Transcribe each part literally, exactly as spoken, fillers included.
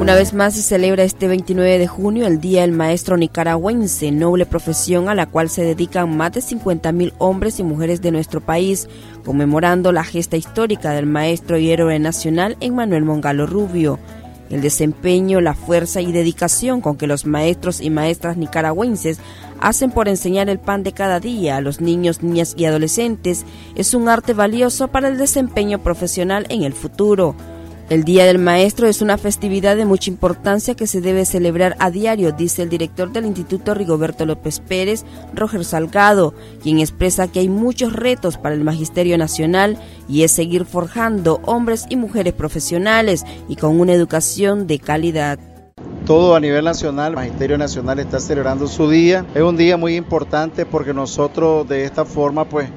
Una vez más se celebra este veintinueve de junio el Día del Maestro Nicaragüense, noble profesión a la cual se dedican más de cincuenta mil hombres y mujeres de nuestro país, conmemorando la gesta histórica del maestro y héroe nacional Emmanuel Mongalo Rubio. El desempeño, la fuerza y dedicación con que los maestros y maestras nicaragüenses hacen por enseñar el pan de cada día a los niños, niñas y adolescentes es un arte valioso para el desempeño profesional en el futuro. El Día del Maestro es una festividad de mucha importancia que se debe celebrar a diario, dice el director del Instituto Rigoberto López Pérez, Roger Salgado, quien expresa que hay muchos retos para el Magisterio Nacional y es seguir forjando hombres y mujeres profesionales y con una educación de calidad. Todo a nivel nacional, el Magisterio Nacional está celebrando su día. Es un día muy importante porque nosotros de esta forma pues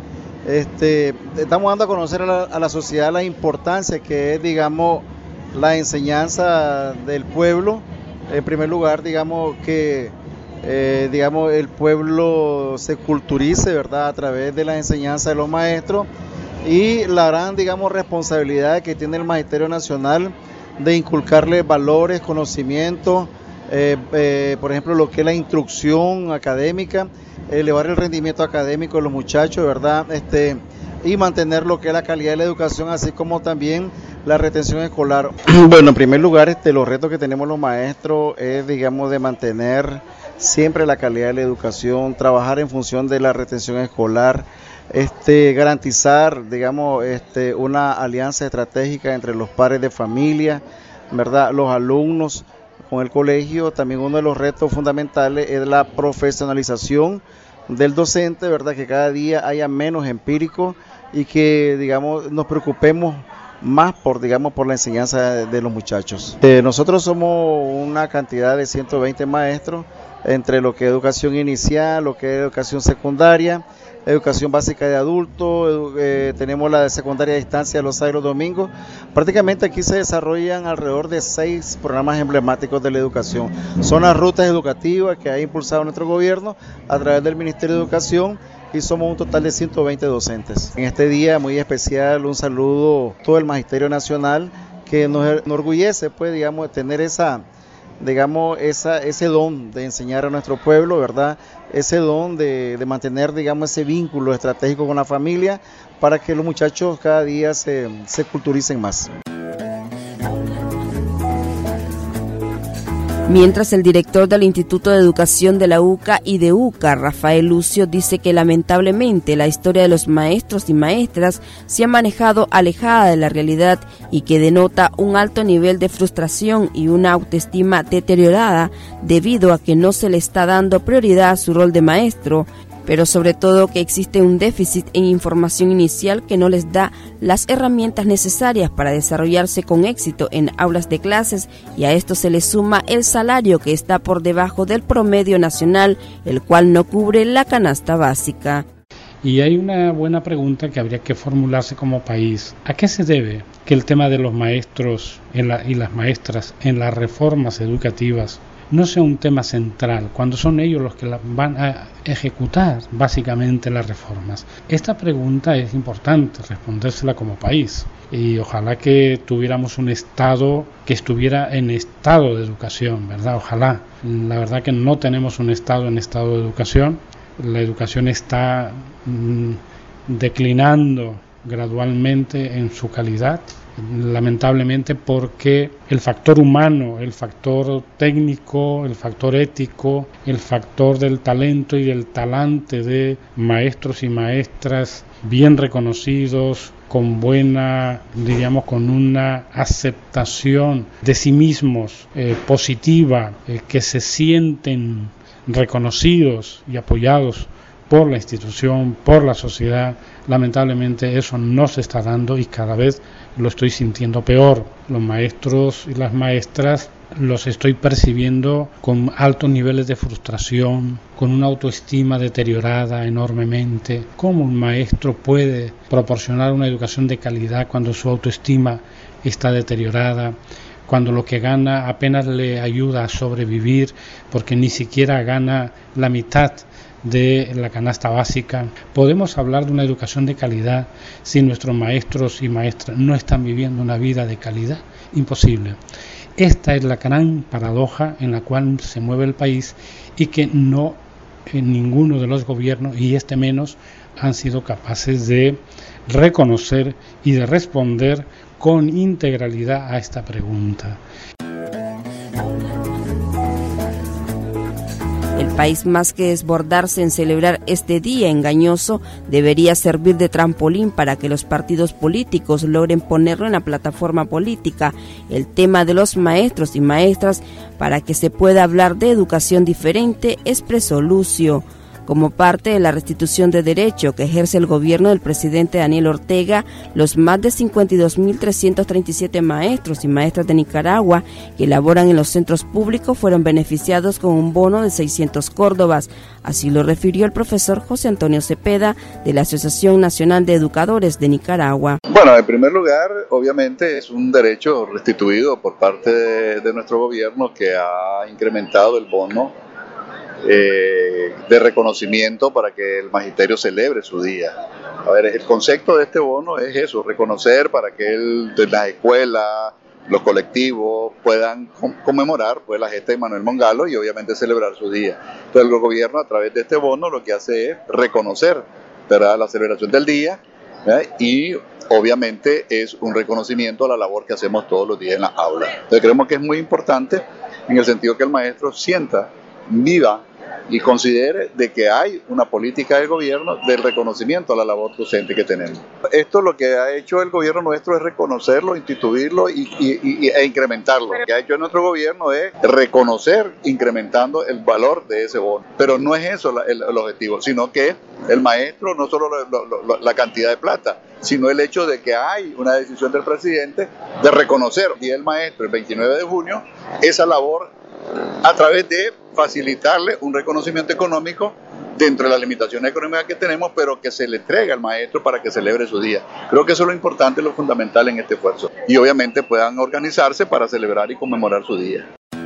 Este, estamos dando a conocer a la, a la sociedad la importancia que es, digamos, la enseñanza del pueblo. En primer lugar, digamos, que eh, digamos, el pueblo se culturice, ¿verdad?, a través de la enseñanza de los maestros y la gran, digamos, responsabilidad que tiene el Magisterio Nacional de inculcarle valores, conocimientos, eh, eh, por ejemplo, lo que es la instrucción académica, elevar el rendimiento académico de los muchachos, ¿verdad? Este, y mantener lo que es la calidad de la educación, así como también la retención escolar. Bueno, en primer lugar, este, los retos que tenemos los maestros es, digamos, de mantener siempre la calidad de la educación, trabajar en función de la retención escolar, este, garantizar, digamos, este, una alianza estratégica entre los padres de familia, ¿verdad?, los alumnos con el colegio. También uno de los retos fundamentales es la profesionalización del docente, ¿verdad?, que cada día haya menos empírico y que, digamos, nos preocupemos más por, digamos, por la enseñanza de, de los muchachos. Eh, nosotros somos una cantidad de ciento veinte maestros entre lo que es educación inicial, lo que es educación secundaria, educación básica de adultos, eh, tenemos la de secundaria a distancia los sábados y los domingos. Prácticamente aquí se desarrollan alrededor de seis programas emblemáticos de la educación. Son las rutas educativas que ha impulsado nuestro gobierno a través del Ministerio de Educación y somos un total de ciento veinte docentes. En este día muy especial, un saludo a todo el Magisterio Nacional que nos enorgullece, pues, digamos, tener esa, digamos, esa, ese don de enseñar a nuestro pueblo, ¿verdad?, ese don de, de mantener, digamos, ese vínculo estratégico con la familia para que los muchachos cada día se, se culturicen más. Mientras el director del Instituto de Educación de la U C A y de U C A, Rafael Lucio, dice que lamentablemente la historia de los maestros y maestras se ha manejado alejada de la realidad y que denota un alto nivel de frustración y una autoestima deteriorada debido a que no se le está dando prioridad a su rol de maestro, pero sobre todo que existe un déficit en información inicial que no les da las herramientas necesarias para desarrollarse con éxito en aulas de clases, y a esto se le suma el salario que está por debajo del promedio nacional, el cual no cubre la canasta básica. Y hay una buena pregunta que habría que formularse como país. ¿A qué se debe que el tema de los maestros en la, y las maestras en las reformas educativas no sea un tema central, cuando son ellos los que la van a ejecutar básicamente las reformas? Esta pregunta es importante respondérsela como país, y ojalá que tuviéramos un Estado que estuviera en estado de educación, ¿verdad? Ojalá. La verdad que no tenemos un Estado en estado de educación. La educación está mmm, declinando gradualmente en su calidad, lamentablemente, porque el factor humano, el factor técnico, el factor ético, el factor del talento y del talante de maestros y maestras bien reconocidos, con buena, diríamos, con una aceptación de sí mismos eh, positiva, eh, que se sienten reconocidos y apoyados por la institución, por la sociedad. Lamentablemente eso no se está dando y cada vez lo estoy sintiendo peor. Los maestros y las maestras los estoy percibiendo con altos niveles de frustración, con una autoestima deteriorada enormemente. ¿Cómo un maestro puede proporcionar una educación de calidad cuando su autoestima está deteriorada? Cuando lo que gana apenas le ayuda a sobrevivir, porque ni siquiera gana la mitad de la canasta básica. ¿Podemos hablar de una educación de calidad si nuestros maestros y maestras no están viviendo una vida de calidad? Imposible. Esta es la gran paradoja en la cual se mueve el país y que no en ninguno de los gobiernos, y este menos, han sido capaces de reconocer y de responder con integralidad a esta pregunta. El país, más que desbordarse en celebrar este día engañoso, debería servir de trampolín para que los partidos políticos logren ponerlo en la plataforma política, el tema de los maestros y maestras, para que se pueda hablar de educación diferente, expresó Lucio. Como parte de la restitución de derecho que ejerce el gobierno del presidente Daniel Ortega, los más de cincuenta y dos mil trescientos treinta y siete maestros y maestras de Nicaragua que laboran en los centros públicos fueron beneficiados con un bono de seiscientos córdobas. Así lo refirió el profesor José Antonio Cepeda de la Asociación Nacional de Educadores de Nicaragua. Bueno, en primer lugar, obviamente es un derecho restituido por parte de, de nuestro gobierno, que ha incrementado el bono Eh, de reconocimiento para que el magisterio celebre su día. A ver, el concepto de este bono es eso, reconocer para que el, de las escuelas, los colectivos puedan conmemorar pues la gesta de Manuel Mongalo y obviamente celebrar su día. Entonces el gobierno, a través de este bono, lo que hace es reconocer, ¿verdad?, la celebración del día, ¿verdad?, y obviamente es un reconocimiento a la labor que hacemos todos los días en las aulas. Entonces creemos que es muy importante en el sentido que el maestro sienta, viva y considere de que hay una política del gobierno del reconocimiento a la labor docente que tenemos. Esto lo que ha hecho el gobierno nuestro es reconocerlo, instituirlo y, y, y, e incrementarlo. Lo que ha hecho nuestro gobierno es reconocer incrementando el valor de ese bono. Pero no es eso la, el, el objetivo, sino que el maestro, no solo lo, lo, lo, la cantidad de plata, sino el hecho de que hay una decisión del presidente de reconocer y el maestro el veintinueve de junio esa labor a través de facilitarle un reconocimiento económico dentro de las limitaciones económicas que tenemos, pero que se le entrega al maestro para que celebre su día. Creo que eso es lo importante y lo fundamental en este esfuerzo. Y obviamente puedan organizarse para celebrar y conmemorar su día.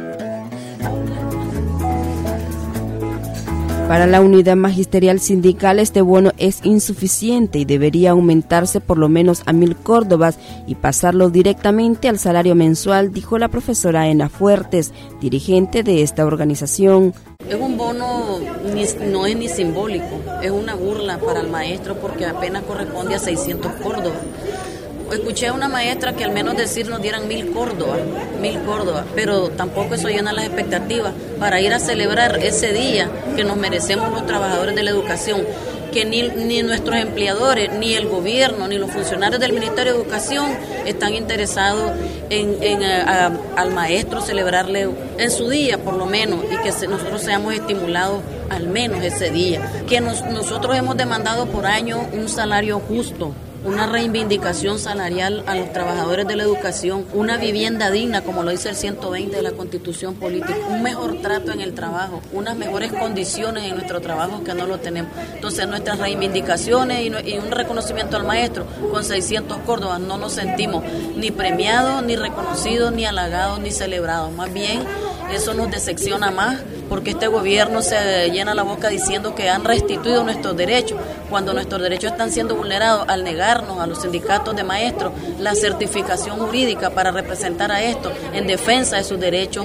Para la unidad magisterial sindical, este bono es insuficiente y debería aumentarse por lo menos a mil córdobas y pasarlo directamente al salario mensual, dijo la profesora Ena Fuertes, dirigente de esta organización. Es un bono, ni, no es ni simbólico, es una burla para el maestro porque apenas corresponde a seiscientos córdobas. Escuché a una maestra que al menos decir nos dieran mil córdobas, mil córdobas, pero tampoco eso llena las expectativas para ir a celebrar ese día que nos merecemos los trabajadores de la educación, que ni, ni nuestros empleadores, ni el gobierno, ni los funcionarios del Ministerio de Educación están interesados en, en a, a, al maestro celebrarle en su día por lo menos y que se, nosotros seamos estimulados al menos ese día, que nos, nosotros hemos demandado por año un salario justo, una reivindicación salarial a los trabajadores de la educación, una vivienda digna, como lo dice el ciento veinte de la Constitución Política, un mejor trato en el trabajo, unas mejores condiciones en nuestro trabajo que no lo tenemos. Entonces nuestras reivindicaciones y un reconocimiento al maestro con seiscientos córdobas no nos sentimos ni premiados, ni reconocidos, ni halagados, ni celebrados. Más bien eso nos decepciona más porque este gobierno se llena la boca diciendo que han restituido nuestros derechos, cuando nuestros derechos están siendo vulnerados al negarnos a los sindicatos de maestros la certificación jurídica para representar a estos en defensa de sus derechos.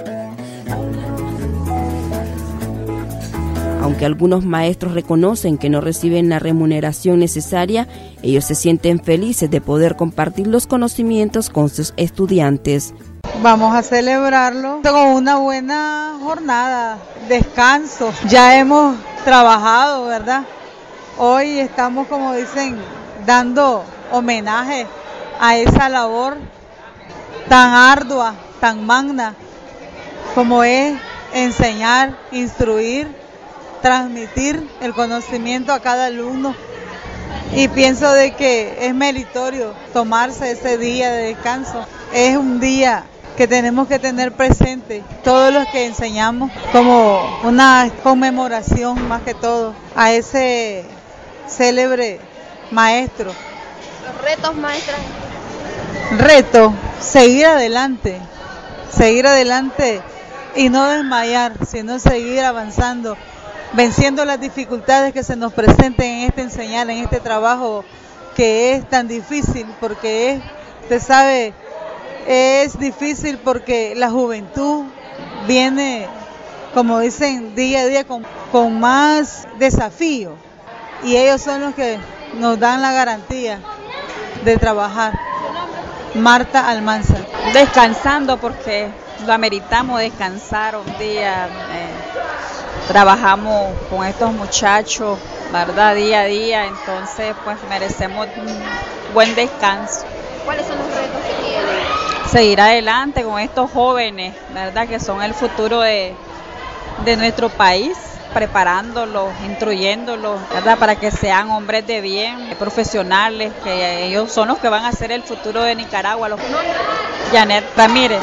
Aunque algunos maestros reconocen que no reciben la remuneración necesaria, ellos se sienten felices de poder compartir los conocimientos con sus estudiantes. Vamos a celebrarlo con una buena jornada, descanso. Ya hemos trabajado, ¿verdad? Hoy estamos, como dicen, dando homenaje a esa labor tan ardua, tan magna, como es enseñar, instruir, transmitir el conocimiento a cada alumno. Y pienso de que es meritorio tomarse ese día de descanso. Es un día que tenemos que tener presente todos los que enseñamos como una conmemoración más que todo a ese célebre maestro. Los retos, maestra. Reto, seguir adelante, seguir adelante y no desmayar, sino seguir avanzando venciendo las dificultades que se nos presenten en este enseñar, en este trabajo que es tan difícil, porque es, usted sabe, es difícil porque la juventud viene, como dicen, día a día con, con más desafío, y ellos son los que nos dan la garantía de trabajar. Marta Almanza. Descansando porque lo ameritamos descansar un día. Eh, trabajamos con estos muchachos, ¿verdad? Día a día, entonces pues merecemos un buen descanso. ¿Cuáles son los retos que tienen? Seguir adelante con estos jóvenes, ¿verdad? Que son el futuro de, de nuestro país, preparándolos, instruyéndolos, ¿verdad? Para que sean hombres de bien, profesionales, que ellos son los que van a ser el futuro de Nicaragua. Los... Janet Ramírez.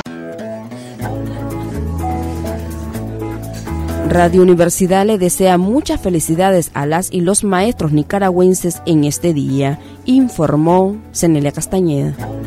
Radio Universidad le desea muchas felicidades a las y los maestros nicaragüenses en este día, informó Cenelia Castañeda.